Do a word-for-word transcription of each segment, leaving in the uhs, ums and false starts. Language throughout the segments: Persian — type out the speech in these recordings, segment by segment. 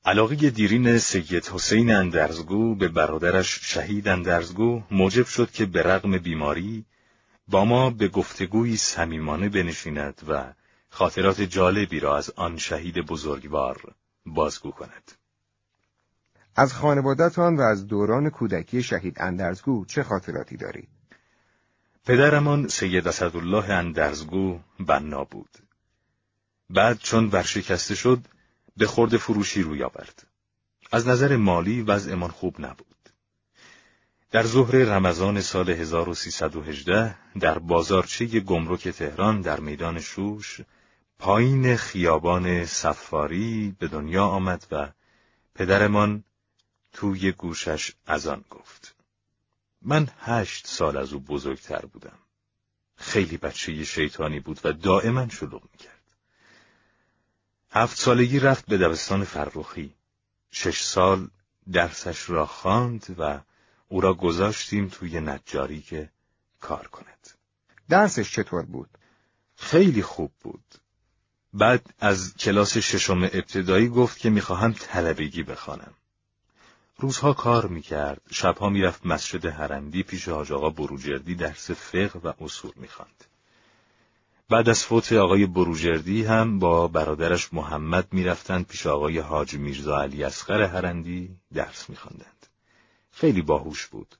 علاقه دیرین سید حسین اندرزگو به برادرش شهید اندرزگو موجب شد که به رغم بیماری با ما به گفتگویی صمیمانه بنشیند و خاطرات جالبی را از آن شهید بزرگوار بازگو کند. از خانواده‌تان و از دوران کودکی شهید اندرزگو چه خاطراتی داری؟ پدرمان سید اسدالله اندرزگو بنا بود. بعد چون ورشکسته شد به خرده فروشی روی آورد. از نظر مالی وضعمان خوب نبود. در ظهر رمضان سال هزار و سیصد و هجده در بازارچه گمرک تهران در میدان شوش پایین خیابان صفاری به دنیا آمد و پدرمان توی گوشش اذان گفت. من هشت سال از او بزرگتر بودم. خیلی بچه شیطانی بود و دائما شلوغ میکرد. هفت سالگی رفت به دبستان فرخی. شش سال درسش را خواند و او را گذاشتیم توی نجاری که کار کند. درسش چطور بود؟ خیلی خوب بود. بعد از کلاس ششم ابتدایی گفت که میخواهم طلبگی بخوانم. روزها کار میکرد، شبها میرفت مسجد هرندی پیش حاج آقا بروجردی درس فقه و اصول میخواند. بعد از فوت آقای بروجردی هم با برادرش محمد میرفتند پیش آقای حاج میرزا علی اصغر هرندی درس میخواندند. خیلی باهوش بود.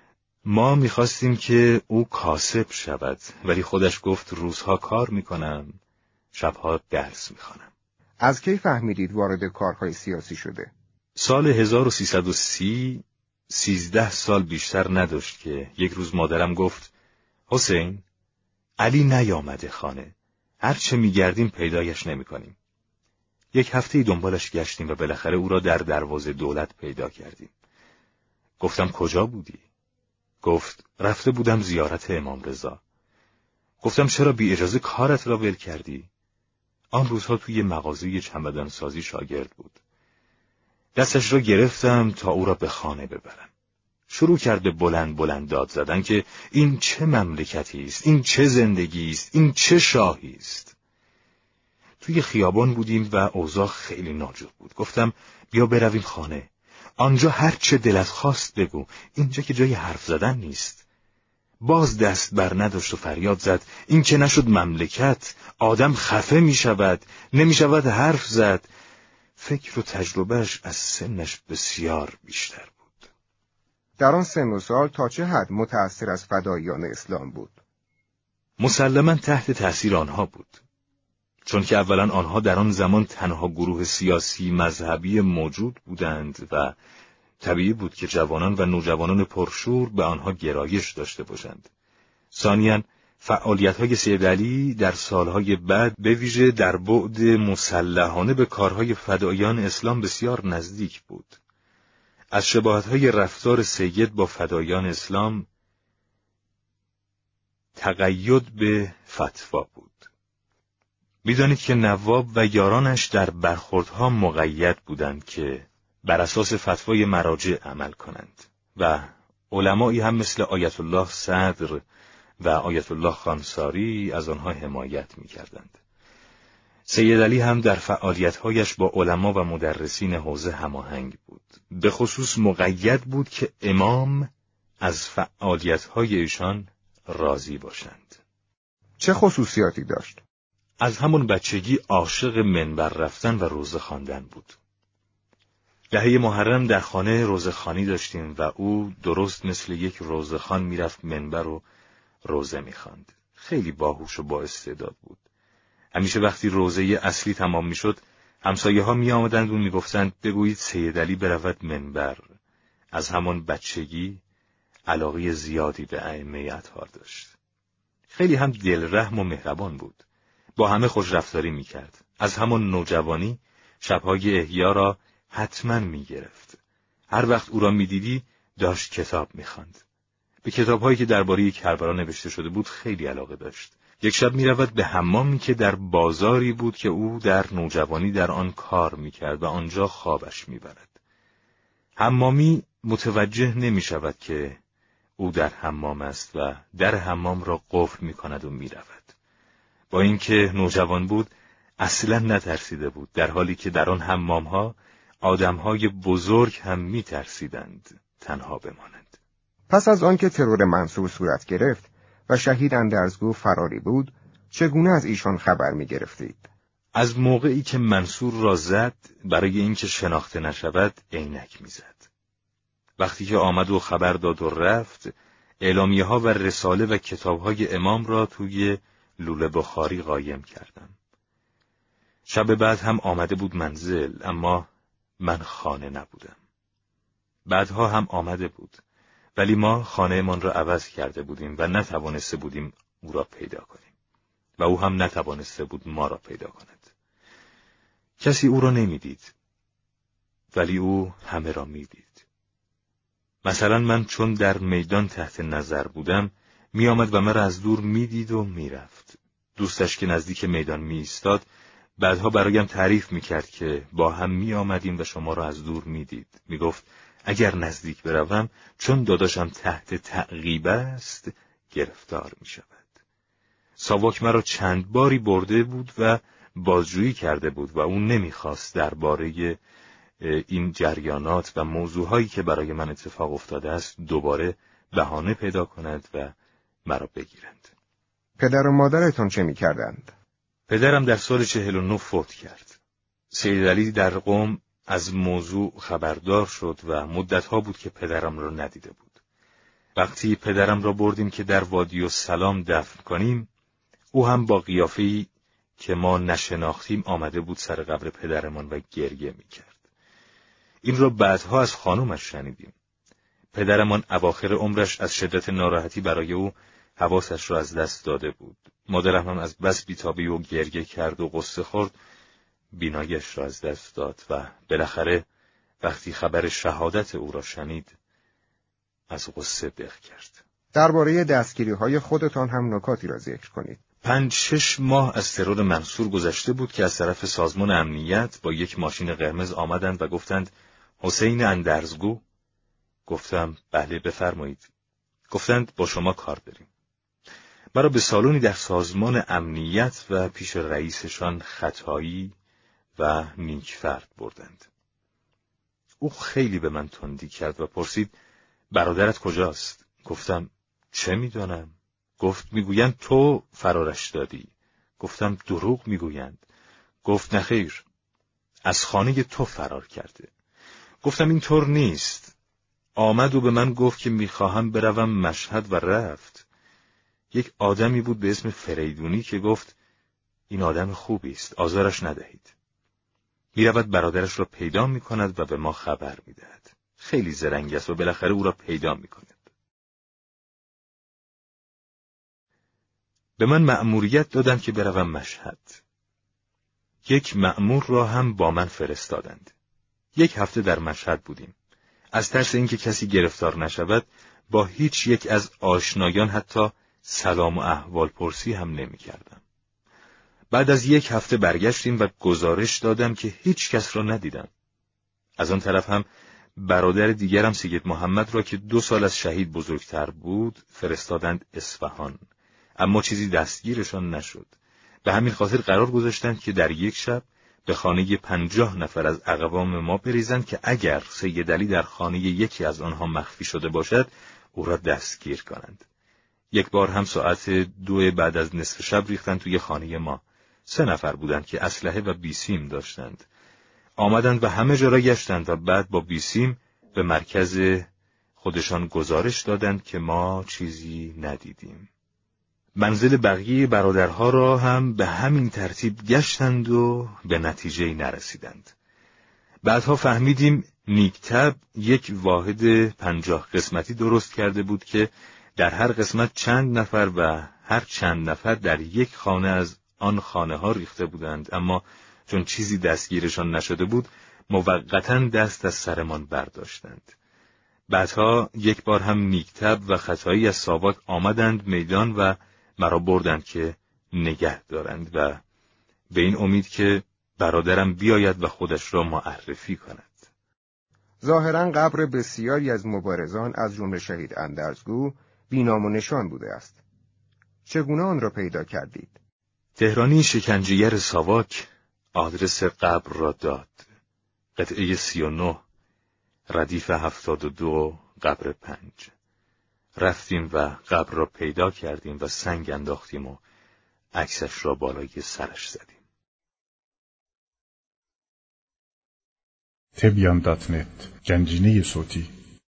ما میخواستیم که او کاسب شود، ولی خودش گفت روزها کار میکنم، شبها درس میخوانم. از کی فهمیدید وارد کارهای سیاسی شده؟ سال هزار و سیصد و سی، سیزده سال بیشتر نداشت که یک روز مادرم گفت حسین، علی نیامده خانه، هرچه میگردیم پیدایش نمیکنیم. یک هفته دنبالش گشتیم و بالاخره او را در دروازه دولت پیدا کردیم. گفتم کجا بودی؟ گفت رفته بودم زیارت امام رضا. گفتم چرا بی اجازه کارت را ول کردی؟ آن روزها توی مغازه چمدانسازی شاگرد بود. دستش را گرفتم تا او را به خانه ببرم. شروع کرد به بلند بلند داد زدن که این چه مملکتی است، این چه زندگی است، این چه شاهی است. توی خیابان بودیم و اوضاع خیلی ناجور بود. گفتم بیا برویم خانه. آنجا هر چه دلت خواست بگو، اینجا که جای حرف زدن نیست. باز دست بر نداشت و فریاد زد این که نشد مملکت، آدم خفه می شود، نمی شود حرف زد. فکر و تجربهش از سنش بسیار بیشتر بود. در آن سن و سال تا چه حد متأثر از فداییان اسلام بود؟ مسلماً تحت تأثیر آنها بود. چون که اولا آنها در آن زمان تنها گروه سیاسی مذهبی موجود بودند و طبیعی بود که جوانان و نوجوانان پرشور به آنها گرایش داشته باشند. ثانیاً فعالیت‌های سید علی در سالهای بعد به ویژه در بعد مسلحانه به کارهای فداییان اسلام بسیار نزدیک بود. از شباهت‌های رفتار سید با فداییان اسلام تقید به فتوا بود. می‌دانید که نواب و یارانش در برخوردها مقید بودند که بر اساس فتوای مراجع عمل کنند و علمایی هم مثل آیت الله صدر و آیت الله خانساری از آنها حمایت می‌کردند. سید علی هم در فعالیت‌هایش با علما و مدرسین حوزه هماهنگ بود. به خصوص مقید بود که امام از فعالیت‌های ایشان راضی باشند. چه خصوصیاتی داشت؟ از همون بچگی عاشق منبر رفتن و روزه خواندن بود. دهه محرم در خانه روزه‌خوانی داشتیم و او درست مثل یک روزه‌خوان میرفت منبر و روزه میخواند. خیلی باهوش و با استعداد بود. همیشه وقتی روزه اصلی تمام میشد، همسایه ها می آمدند و میگفتند بگویید سید علی برود منبر. از همان بچگی علاقه زیادی به ائمه اطهار داشت. خیلی هم دلرحم و مهربان بود. با همه خوش رفتاری میکرد. از همان نوجوانی شبهای احیا را حتما میگرفت. هر وقت او را میدیدی داشت کتاب میخواند. به کتابهایی که درباره کربلا نوشته شده بود خیلی علاقه داشت. یک شب میرود به حمامی که در بازاری بود که او در نوجوانی در آن کار میکرد و آنجا خوابش میبرد. حمامی متوجه نمیشود که او در حمام است و در حمام را قفل میکند و میرود. با اینکه نوجوان بود اصلا نترسیده بود، در حالی که در آن حمام‌ها آدمهای بزرگ هم می ترسیدند تنها بمانند. پس از آنکه ترور منصور صورت گرفت و شهید اندرزگو فراری بود، چگونه از ایشان خبر می گرفتید؟ از موقعی که منصور را زد، برای اینکه شناخته نشود عینک می زد. وقتی که آمد و خبر داد و رفت، اعلامیه ها و رساله و کتاب های امام را توی لوله بخاری قایم کردم. شب بعد هم آمده بود منزل، اما من خانه نبودم. بعدها هم آمده بود، ولی ما خانه من را عوض کرده بودیم و نتوانسته بودیم او را پیدا کنیم و او هم نتوانسته بود ما را پیدا کند. کسی او را نمیدید، ولی او همه را میدید. مثلا من چون در میدان تحت نظر بودم، می آمد و مرا از دور میدید و میرفت. دوستش که نزدیک میدان می ایستاد، بعدها برایم تعریف می کرد که با هم می آمدیم و شما را از دور میدید. می گفت اگر نزدیک بروم، چون داداشم تحت تعقیب است، گرفتار می شود. ساواک مرا چند باری برده بود و بازجویی کرده بود و اون نمیخواست درباره این جریانات و موضوعهایی که برای من اتفاق افتاده است دوباره بهانه پیدا کند و مرا بگیرند. پدر و مادرتان چه می‌کردند؟ پدرم در سال چهل و نه فوت کرد. سید علی در قم از موضوع خبردار شد و مدتها بود که پدرم را ندیده بود. وقتی پدرم را بردیم که در وادی السلام دفن کنیم، او هم با قیافه‌ای که ما نشناختیم آمده بود سر قبر پدرمان و گریه می‌کرد. این را بعدها از خانومش شنیدیم. پدرمان اواخر عمرش از شدت ناراحتی برای او حواسش را از دست داده بود. مادرم هم از بس بی‌تابی و گریه کرد و غصه خورد، بینایش را از دست داد و بالاخره وقتی خبر شهادت او را شنید، از غصه دق کرد. درباره دستگیری‌های خودتان هم نکاتی را ذکر کنید. پنج شش ماه از ترور منصور گذشته بود که از طرف سازمان امنیت با یک ماشین قرمز آمدند و گفتند حسین اندرزگو. گفتم بله بفرمایید. گفتند با شما کار داریم. مرا به سالونی در سازمان امنیت و پیش رئیسشان خطایی و نیکفرد بردند. او خیلی به من تندی کرد و پرسید برادرت کجاست؟ گفتم چه میدانم؟ گفت میگویند تو فرارش دادی. گفتم دروغ میگویند. گفت نخیر، از خانه تو فرار کرده. گفتم این طور نیست. آمد و به من گفت که میخواهم بروم مشهد و رفت. یک آدمی بود به اسم فریدونی که گفت این آدم خوبی است، آزارش ندهید. میرود برادرش را پیدا میکند و به ما خبر میدهد. خیلی زرنگ است و بالاخره او را پیدا میکند. به من مأموریت دادند که بروم مشهد. یک مأمور را هم با من فرستادند. یک هفته در مشهد بودیم. از ترس اینکه کسی گرفتار نشود، با هیچ یک از آشنایان حتی سلام و احوال پرسی هم نمی کردم. بعد از یک هفته برگشتیم و گزارش دادم که هیچ کس را ندیدم. از آن طرف هم برادر دیگرم سید محمد را که دو سال از شهید بزرگتر بود فرستادند اصفهان، اما چیزی دستگیرشان نشد. به همین خاطر قرار گذاشتند که در یک شب به خانه پنجاه نفر از اقوام ما بریزند که اگر سید علی در خانه یکی از آنها مخفی شده باشد او را دستگیر کنند. یک بار هم ساعت دو بعد از نصف شب ریختند توی خانه ما. سه نفر بودند که اسلحه و بیسیم داشتند. آمدند و همه جا را گشتند و بعد با بیسیم به مرکز خودشان گزارش دادند که ما چیزی ندیدیم. منزل بقیه برادرها را هم به همین ترتیب گشتند و به نتیجه‌ای نرسیدند. بعدها فهمیدیم نیکتب یک واحد پنجاه قسمتی درست کرده بود که در هر قسمت چند نفر و هر چند نفر در یک خانه از آن خانه ها ریخته بودند، اما چون چیزی دستگیرشان نشده بود موقتاً دست از سرمان برداشتند. بعدها یک بار هم نیکتب و خطایی از ساواک آمدند میدان و مرا بردند که نگه دارند و به این امید که برادرم بیاید و خودش را معرفی کند. ظاهراً قبر بسیاری از مبارزان از جمله شهید اندرزگو بی‌نام و نشان بوده است. چگونه آن را پیدا کردید؟ تهرانی شکنجهگر ساواک آدرس قبر را داد. قطعه سی و نه، ردیف هفتاد و دو، قبر پنج. رفتیم و قبر را پیدا کردیم و سنگ انداختیم و عکسش را بالای سرش زدیم. تبیان دات نت، گنجینه صوتی.